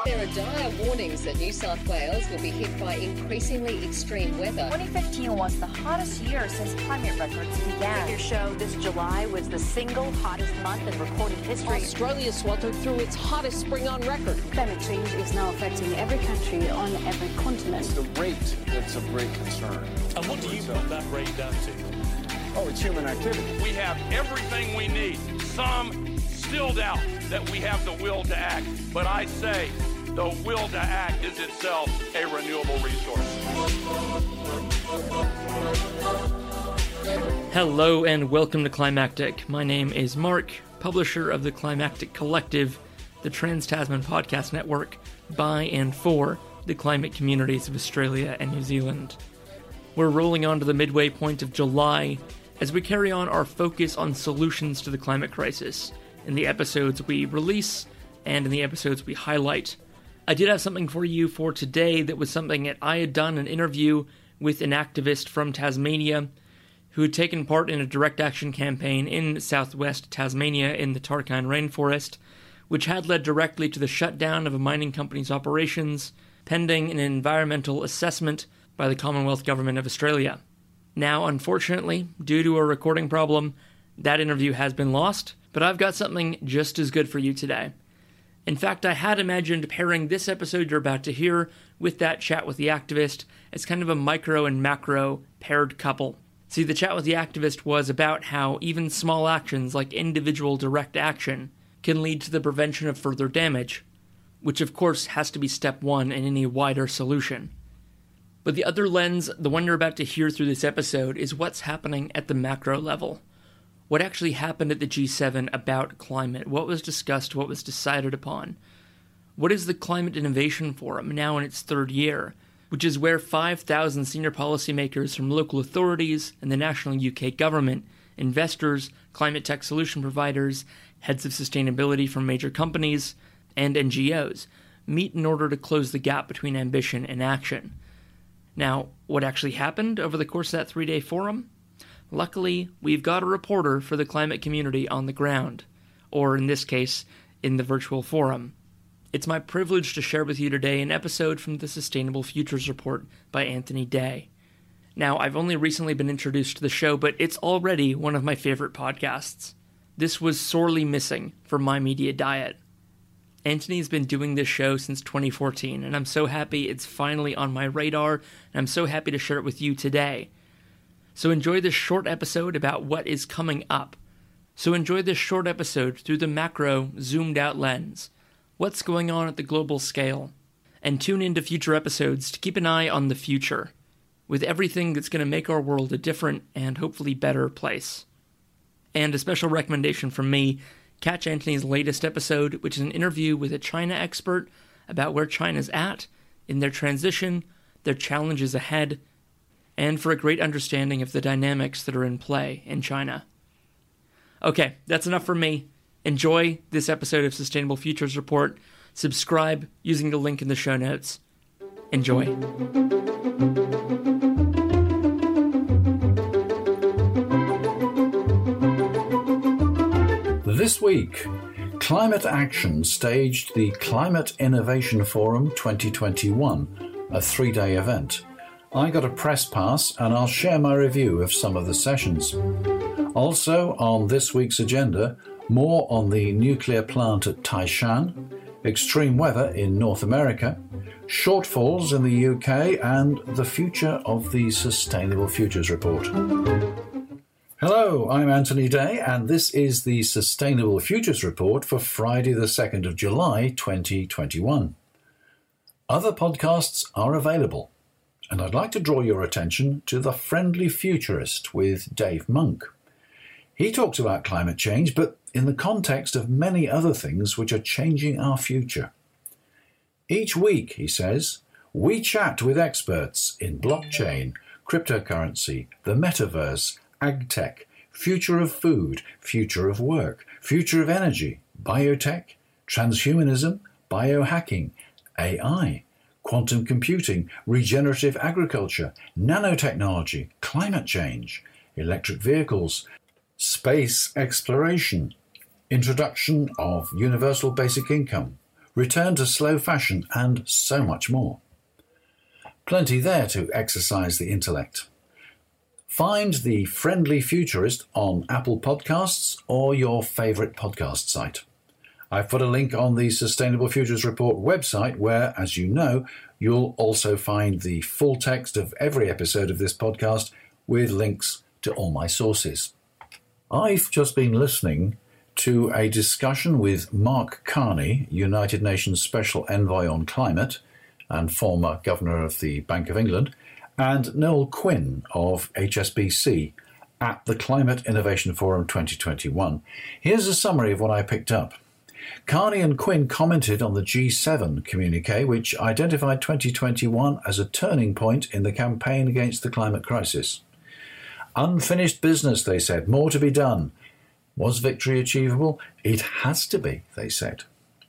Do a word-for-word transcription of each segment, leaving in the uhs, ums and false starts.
There are dire warnings that New South Wales will be hit by increasingly extreme weather. twenty fifteen was the hottest year since climate records began. Your show this July was the single hottest month in recorded history. Australia sweltered through its hottest spring on record. Climate change is now affecting every country on every continent. It's the rate that's of great concern. And what do you put that rate down to? Oh, it's human activity. We have everything we need. Some still doubt that we have the will to act, but I say the will to act is itself a renewable resource. Hello and welcome to Climactic. My name is Mark, publisher of the Climactic Collective, the Trans-Tasman podcast network by and for the climate communities of Australia and New Zealand. We're rolling on to the midway point of July as we carry on our focus on solutions to the climate crisis in the episodes we release and in the episodes we highlight. I did have something for you for today that was something that I had done an interview with an activist from Tasmania who had taken part in a direct action campaign in southwest Tasmania in the Tarkine rainforest, which had led directly to the shutdown of a mining company's operations, pending an environmental assessment by the Commonwealth Government of Australia. Now, unfortunately, due to a recording problem, that interview has been lost, but I've got something just as good for you today. In fact, I had imagined pairing this episode you're about to hear with that chat with the activist as kind of a micro and macro paired couple. See, the chat with the activist was about how even small actions like individual direct action can lead to the prevention of further damage, which of course has to be step one in any wider solution. But the other lens, the one you're about to hear through this episode, is what's happening at the macro level. What actually happened at the G seven about climate? What was discussed? What was decided upon? What is the Climate Innovation Forum, now in its third year, which is where five thousand senior policymakers from local authorities and the national U K government, investors, climate tech solution providers, heads of sustainability from major companies, and N G Os meet in order to close the gap between ambition and action. Now, what actually happened over the course of that three-day forum? Luckily, we've got a reporter for the climate community on the ground, or in this case, in the virtual forum. It's my privilege to share with you today an episode from the Sustainable Futures Report by Anthony Day. Now, I've only recently been introduced to the show, but it's already one of my favorite podcasts. This was sorely missing from my media diet. Anthony's been doing this show since twenty fourteen, and I'm so happy it's finally on my radar, and I'm so happy to share it with you today. So enjoy this short episode about what is coming up. So enjoy this short episode through the macro, zoomed-out lens. What's going on at the global scale? And tune into future episodes to keep an eye on the future, with everything that's going to make our world a different and hopefully better place. And a special recommendation from me, catch Anthony's latest episode, which is an interview with a China expert about where China's at in their transition, their challenges ahead, and for a great understanding of the dynamics that are in play in China. Okay, that's enough for me. Enjoy this episode of Sustainable Futures Report. Subscribe using the link in the show notes. Enjoy. This week, Climate Action staged the Climate Innovation Forum twenty twenty-one, a three-day event. I got a press pass and I'll share my review of some of the sessions. Also on this week's agenda, more on the nuclear plant at Taishan, extreme weather in North America, shortfalls in the U K, and the future of the Sustainable Futures Report. Hello, I'm Anthony Day, and this is the Sustainable Futures Report for Friday the second of July twenty twenty-one. Other podcasts are available, and I'd like to draw your attention to The Friendly Futurist with Dave Monk. He talks about climate change, but in the context of many other things which are changing our future. Each week, he says, we chat with experts in blockchain, cryptocurrency, the metaverse, agtech, future of food, future of work, future of energy, biotech, transhumanism, biohacking, A I, quantum computing, regenerative agriculture, nanotechnology, climate change, electric vehicles, space exploration, introduction of universal basic income, return to slow fashion, and so much more. Plenty there to exercise the intellect. Find The Friendly Futurist on Apple Podcasts or your favourite podcast site. I've put a link on the Sustainable Futures Report website where, as you know, you'll also find the full text of every episode of this podcast with links to all my sources. I've just been listening to a discussion with Mark Carney, United Nations Special Envoy on Climate and former Governor of the Bank of England, and Noel Quinn of H S B C at the Climate Innovation Forum twenty twenty-one. Here's a summary of what I picked up. Carney and Quinn commented on the G seven communique, which identified twenty twenty-one as a turning point in the campaign against the climate crisis. Unfinished business, they said, more to be done. Was victory achievable? It has to be, they said.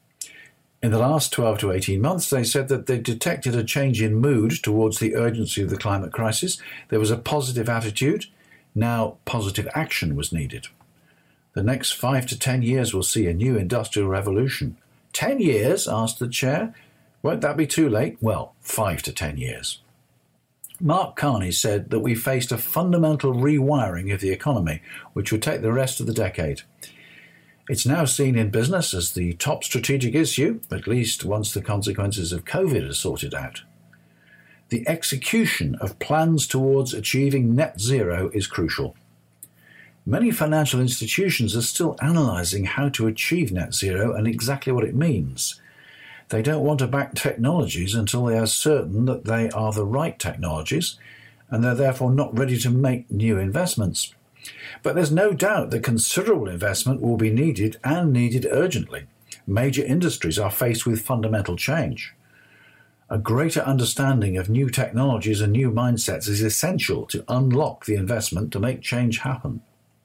In the last twelve to eighteen months, they said that they detected a change in mood towards the urgency of the climate crisis. There was a positive attitude. Now positive action was needed. The next five to ten years will see a new industrial revolution. Ten years? Asked the chair. Won't that be too late? Well, five to ten years. Mark Carney said that we faced a fundamental rewiring of the economy, which would take the rest of the decade. It's now seen in business as the top strategic issue, at least once the consequences of COVID are sorted out. The execution of plans towards achieving net zero is crucial. Many financial institutions are still analysing how to achieve net zero and exactly what it means. They don't want to back technologies until they are certain that they are the right technologies, and they're therefore not ready to make new investments. But there's no doubt that considerable investment will be needed and needed urgently. Major industries are faced with fundamental change. A greater understanding of new technologies and new mindsets is essential to unlock the investment to make change happen.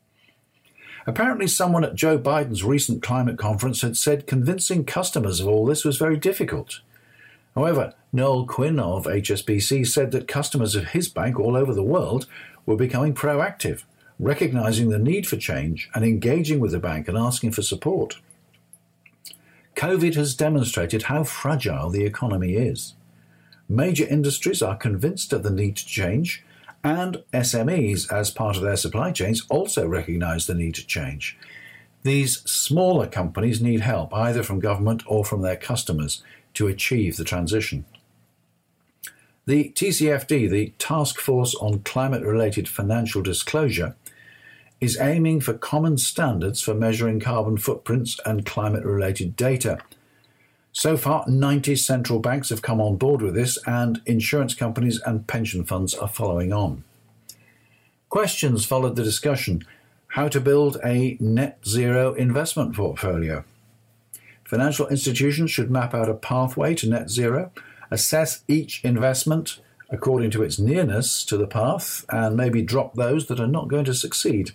Apparently someone at Joe Biden's recent climate conference had said convincing customers of all this was very difficult. However, Noel Quinn of H S B C said that customers of his bank all over the world were becoming proactive, recognising the need for change and engaging with the bank and asking for support. COVID has demonstrated how fragile the economy is. Major industries are convinced of the need to change, and S M Es, as part of their supply chains, also recognise the need to change. These smaller companies need help, either from government or from their customers, to achieve the transition. The T C F D, the Task Force on Climate-Related Financial Disclosure, is aiming for common standards for measuring carbon footprints and climate-related data. So far, ninety central banks have come on board with this, and insurance companies and pension funds are following on. Questions followed the discussion: how to build a net zero investment portfolio. Financial institutions should map out a pathway to net zero, assess each investment according to its nearness to the path, and maybe drop those that are not going to succeed.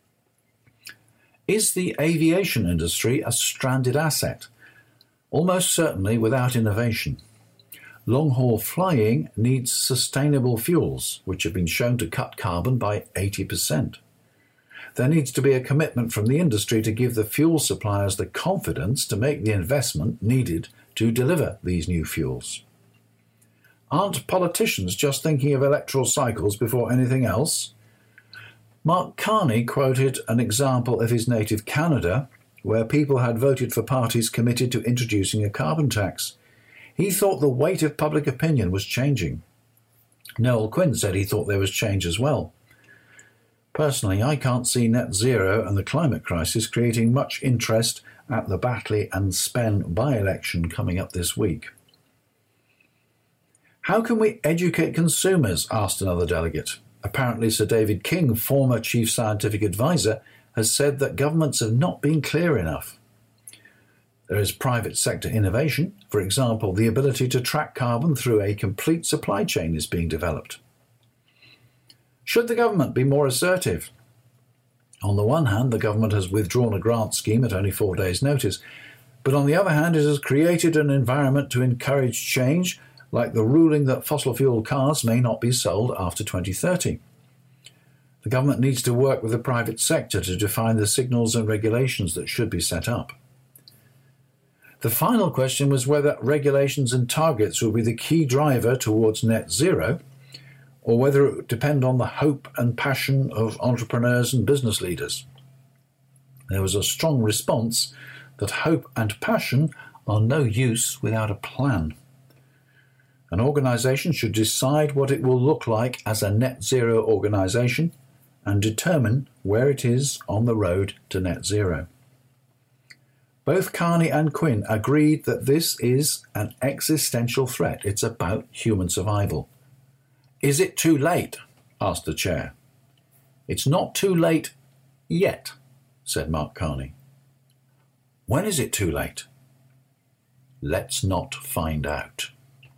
Is the aviation industry a stranded asset? Almost certainly without innovation. Long-haul flying needs sustainable fuels, which have been shown to cut carbon by eighty percent. There needs to be a commitment from the industry to give the fuel suppliers the confidence to make the investment needed to deliver these new fuels. Aren't politicians just thinking of electoral cycles before anything else? Mark Carney quoted an example of his native Canada, where people had voted for parties committed to introducing a carbon tax. He thought the weight of public opinion was changing. Noel Quinn said he thought there was change as well. Personally, I can't see net zero and the climate crisis creating much interest at the Batley and Spen by-election coming up this week. How can we educate consumers? Asked another delegate. Apparently Sir David King, former Chief Scientific Advisor, has said that governments have not been clear enough. There is private sector innovation. For example, the ability to track carbon through a complete supply chain is being developed. Should the government be more assertive? On the one hand, the government has withdrawn a grant scheme at only four days' notice, but on the other hand, it has created an environment to encourage change, like the ruling that fossil fuel cars may not be sold after twenty thirty. The government needs to work with the private sector to define the signals and regulations that should be set up. The final question was whether regulations and targets will be the key driver towards net zero, or whether it would depend on the hope and passion of entrepreneurs and business leaders. There was a strong response that hope and passion are no use without a plan. An organisation should decide what it will look like as a net zero organisation and determine where it is on the road to net zero. Both Carney and Quinn agreed that this is an existential threat. It's about human survival. Is it too late? Asked the chair. It's not too late yet, said Mark Carney. When is it too late? Let's not find out.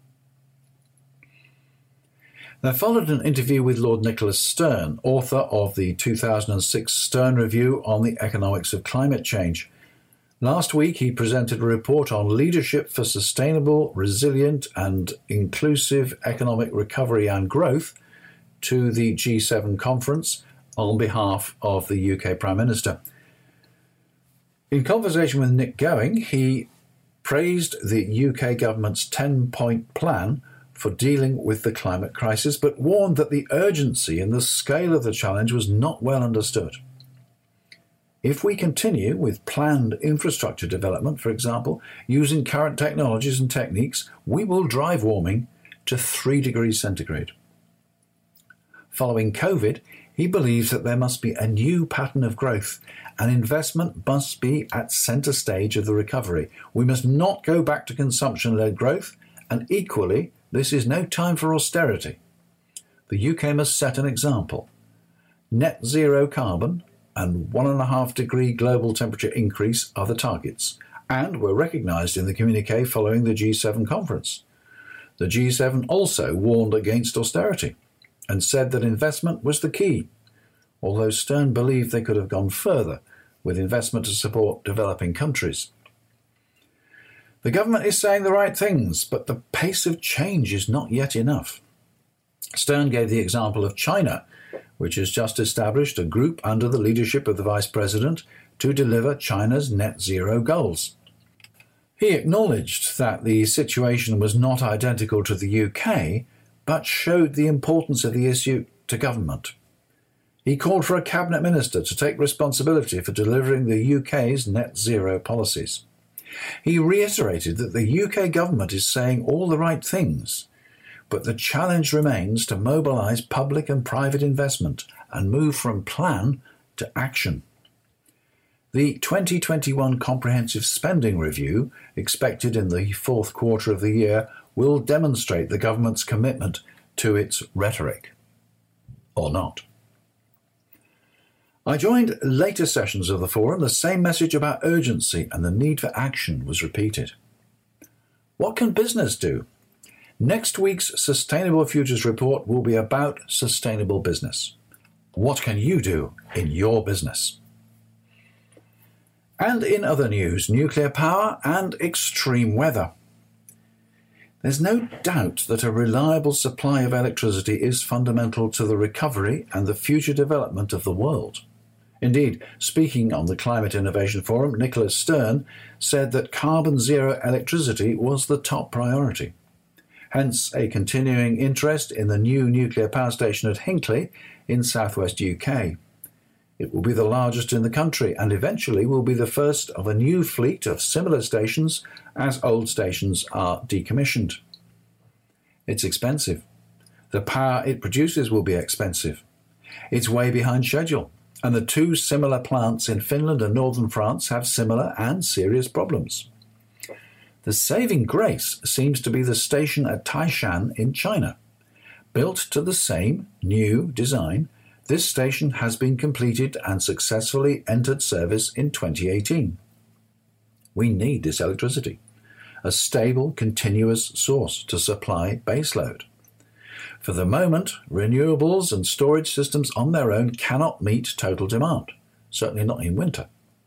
There followed an interview with Lord Nicholas Stern, author of the two thousand six Stern Review on the Economics of Climate Change. Last week he presented a report on leadership for sustainable, resilient and inclusive economic recovery and growth to the G seven conference on behalf of the U K Prime Minister. In conversation with Nick Going, he praised the U K government's ten-point plan for dealing with the climate crisis, but warned that the urgency and the scale of the challenge was not well understood. If we continue with planned infrastructure development, for example, using current technologies and techniques, we will drive warming to three degrees centigrade. Following COVID, he believes that there must be a new pattern of growth, and investment must be at centre stage of the recovery. We must not go back to consumption-led growth, and equally, this is no time for austerity. The U K must set an example. Net zero carbon and one and a half degree global temperature increase are the targets, and were recognised in the communiqué following the G seven conference. The G seven also warned against austerity and said that investment was the key, although Stern believed they could have gone further with investment to support developing countries. The government is saying the right things, but the pace of change is not yet enough. Stern gave the example of China, which has just established a group under the leadership of the Vice President to deliver China's net zero goals. He acknowledged that the situation was not identical to the U K, but showed the importance of the issue to government. He called for a cabinet minister to take responsibility for delivering the U K's net zero policies. He reiterated that the U K government is saying all the right things, but the challenge remains to mobilise public and private investment and move from plan to action. The twenty twenty-one Comprehensive Spending Review, expected in the fourth quarter of the year, will demonstrate the government's commitment to its rhetoric. Or not. I joined later sessions of the forum. The same message about urgency and the need for action was repeated. What can business do? Next week's Sustainable Futures report will be about sustainable business. What can you do in your business? And in other news, nuclear power and extreme weather. There's no doubt that a reliable supply of electricity is fundamental to the recovery and the future development of the world. Indeed, speaking on the Climate Innovation Forum, Nicholas Stern said that carbon zero electricity was the top priority. Hence, a continuing interest in the new nuclear power station at Hinkley in southwest U K. It will be the largest in the country and eventually will be the first of a new fleet of similar stations as old stations are decommissioned. It's expensive. The power it produces will be expensive. It's way behind schedule, and the two similar plants in Finland and northern France have similar and serious problems. The saving grace seems to be the station at Taishan in China. Built to the same new design, this station has been completed and successfully entered service in twenty eighteen. We need this electricity, a stable, continuous source to supply baseload. For the moment, renewables and storage systems on their own cannot meet total demand, certainly not in winter.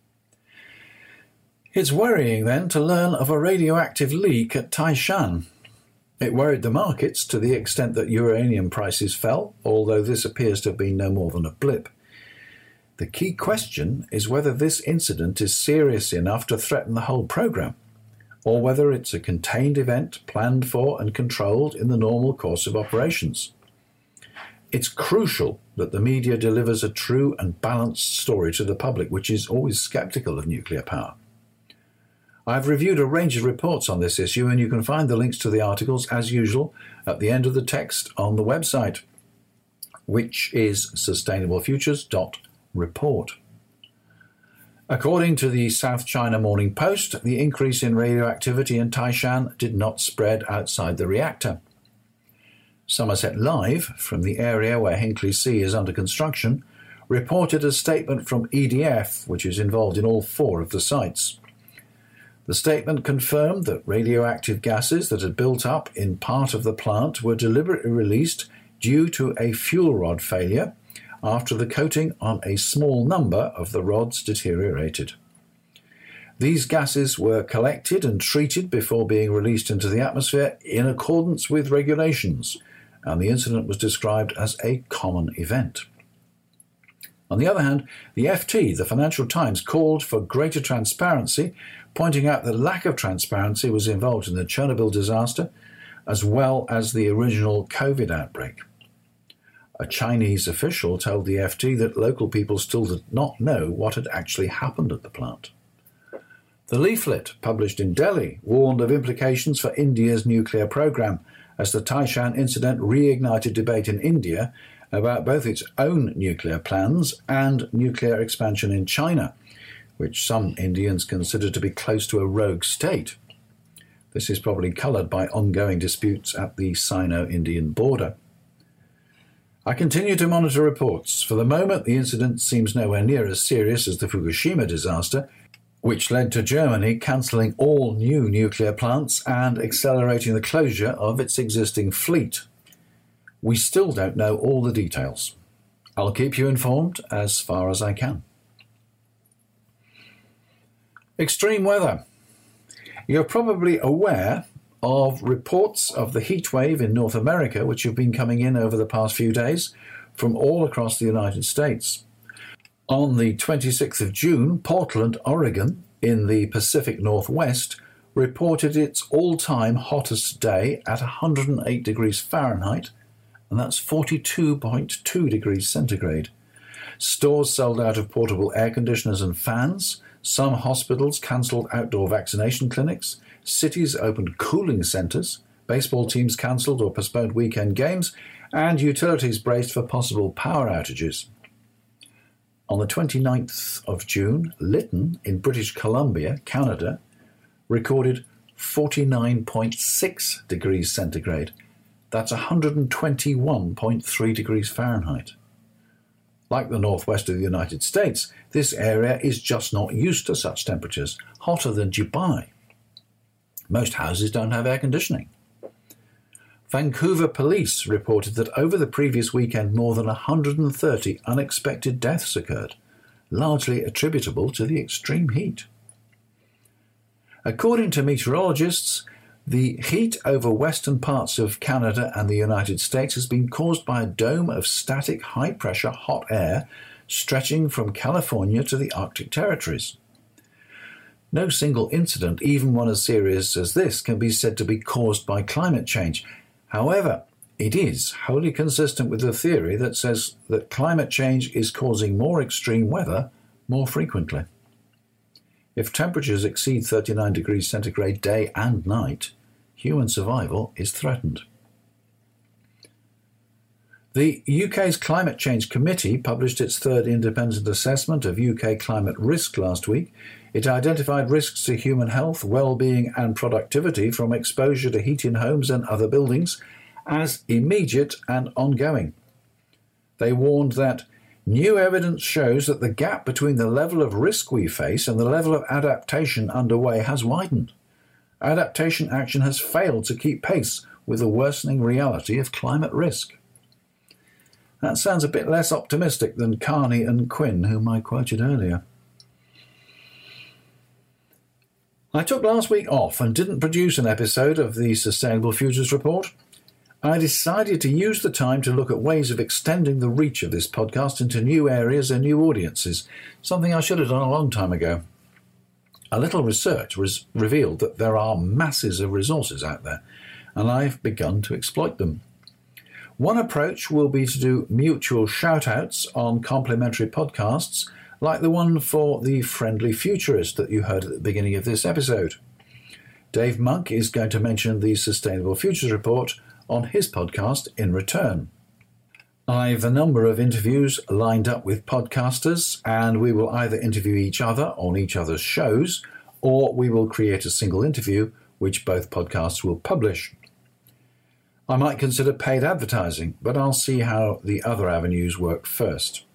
It's worrying then to learn of a radioactive leak at Taishan. It worried the markets to the extent that uranium prices fell, although this appears to have been no more than a blip. The key question is whether this incident is serious enough to threaten the whole program, or whether it's a contained event planned for and controlled in the normal course of operations. It's crucial that the media delivers a true and balanced story to the public, which is always sceptical of nuclear power. I've reviewed a range of reports on this issue, and you can find the links to the articles, as usual, at the end of the text on the website, which is sustainable futures dot report. According to the South China Morning Post, the increase in radioactivity in Taishan did not spread outside the reactor. Somerset Live, from the area where Hinkley C is under construction, reported a statement from E D F, which is involved in all four of the sites. The statement confirmed that radioactive gases that had built up in part of the plant were deliberately released due to a fuel rod failure after the coating on a small number of the rods deteriorated. These gases were collected and treated before being released into the atmosphere in accordance with regulations, and the incident was described as a common event. On the other hand, the F T, the Financial Times, called for greater transparency, pointing out that lack of transparency was involved in the Chernobyl disaster, as well as the original COVID outbreak. A Chinese official told the F T that local people still did not know what had actually happened at the plant. The leaflet, published in Delhi, warned of implications for India's nuclear program, as the Taishan incident reignited debate in India about both its own nuclear plans and nuclear expansion in China, which some Indians consider to be close to a rogue state. This is probably coloured by ongoing disputes at the Sino-Indian border. I continue to monitor reports. For the moment, the incident seems nowhere near as serious as the Fukushima disaster, which led to Germany cancelling all new nuclear plants and accelerating the closure of its existing fleet. We still don't know all the details. I'll keep you informed as far as I can. Extreme weather. You're probably aware of reports of the heat wave in North America, which have been coming in over the past few days from all across the United States. On the twenty-sixth of June, Portland, Oregon, in the Pacific Northwest, reported its all-time hottest day at one hundred eight degrees Fahrenheit, and that's forty-two point two degrees centigrade. Stores sold out of portable air conditioners and fans. Some hospitals cancelled outdoor vaccination clinics. Cities opened cooling centres. Baseball teams cancelled or postponed weekend games. And utilities braced for possible power outages. On the twenty-ninth of June, Lytton in British Columbia, Canada, recorded forty-nine point six degrees centigrade. That's one hundred twenty-one point three degrees Fahrenheit. Like the northwest of the United States, this area is just not used to such temperatures, hotter than Dubai. Most houses don't have air conditioning. Vancouver police reported that over the previous weekend more than one hundred thirty unexpected deaths occurred, largely attributable to the extreme heat. According to meteorologists, the heat over western parts of Canada and the United States has been caused by a dome of static high-pressure hot air stretching from California to the Arctic territories. No single incident, even one as serious as this, can be said to be caused by climate change. However, it is wholly consistent with the theory that says that climate change is causing more extreme weather more frequently. If temperatures exceed thirty-nine degrees centigrade day and night, human survival is threatened. The U K's Climate Change Committee published its third independent assessment of U K climate risk last week. It identified risks to human health, well-being and productivity from exposure to heat in homes and other buildings as immediate and ongoing. They warned that new evidence shows that the gap between the level of risk we face and the level of adaptation underway has widened. Adaptation action has failed to keep pace with the worsening reality of climate risk. That sounds a bit less optimistic than Carney and Quinn, whom I quoted earlier. I took last week off and didn't produce an episode of the Sustainable Futures Report. I decided to use the time to look at ways of extending the reach of this podcast into new areas and new audiences, something I should have done a long time ago. a little research was revealed that there are masses of resources out there, and I've begun to exploit them. One approach will be to do mutual shout-outs on complementary podcasts, like the one for the Friendly Futurist that you heard at the beginning of this episode. Dave Monk is going to mention the Sustainable Futures Report on his podcast in return. I've a number of interviews lined up with podcasters, and we will either interview each other on each other's shows, or we will create a single interview which both podcasts will publish. I might consider paid advertising, but I'll see how the other avenues work first.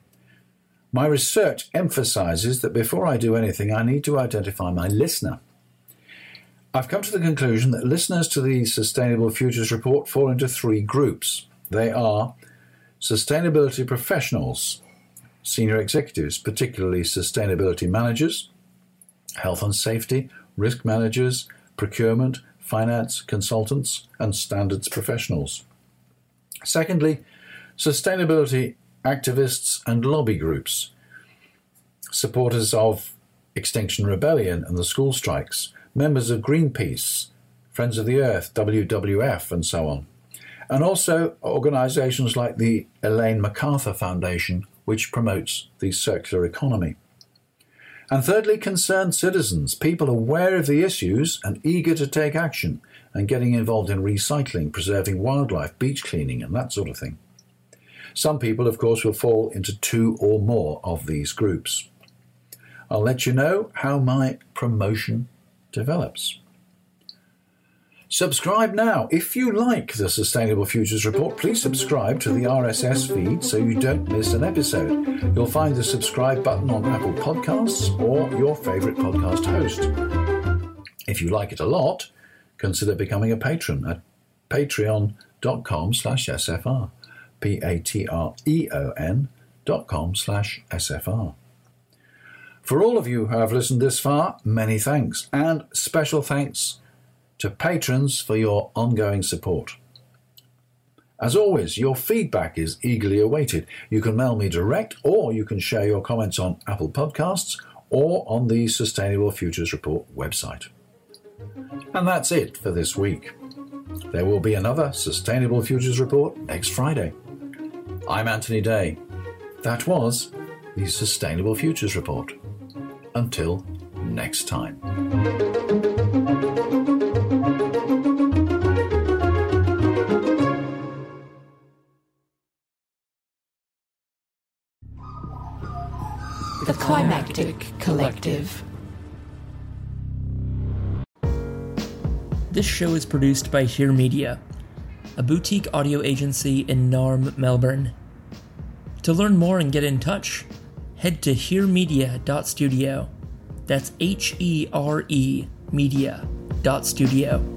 My research emphasizes that before I do anything, I need to identify my listener. I've come to the conclusion that listeners to the Sustainable Futures Report fall into three groups. They are sustainability professionals, senior executives, particularly sustainability managers, health and safety, risk managers, procurement, finance, consultants, and standards professionals. Secondly, sustainability activists and lobby groups, supporters of Extinction Rebellion and the school strikes, members of Greenpeace, Friends of the Earth, W W F, and so on. And also organisations like the Elaine MacArthur Foundation, which promotes the circular economy. And thirdly, concerned citizens, people aware of the issues and eager to take action and getting involved in recycling, preserving wildlife, beach cleaning, and that sort of thing. Some people, of course, will fall into two or more of these groups. I'll let you know how my promotion develops. Subscribe now. If you like the Sustainable Futures Report, please subscribe to the R S S feed so you don't miss an episode. You'll find the subscribe button on Apple Podcasts or your favourite podcast host. If you like it a lot, consider becoming a patron at patreon.com slash SFR. P-A-T-R-E-O-N dot com slash S-F-R. For all of you who have listened this far, many thanks, and special thanks to patrons for your ongoing support. As always, your feedback is eagerly awaited. You can mail me direct, or you can share your comments on Apple Podcasts or on the Sustainable Futures Report website. And that's it for this week. There will be another Sustainable Futures Report next Friday. I'm Anthony Day. That was the Sustainable Futures Report. Until next time. The Climactic Collective. This show is produced by Hear Media, a boutique audio agency in Narm, Melbourne. To learn more and get in touch, head to hear media dot studio. That's H E R E media dot studio.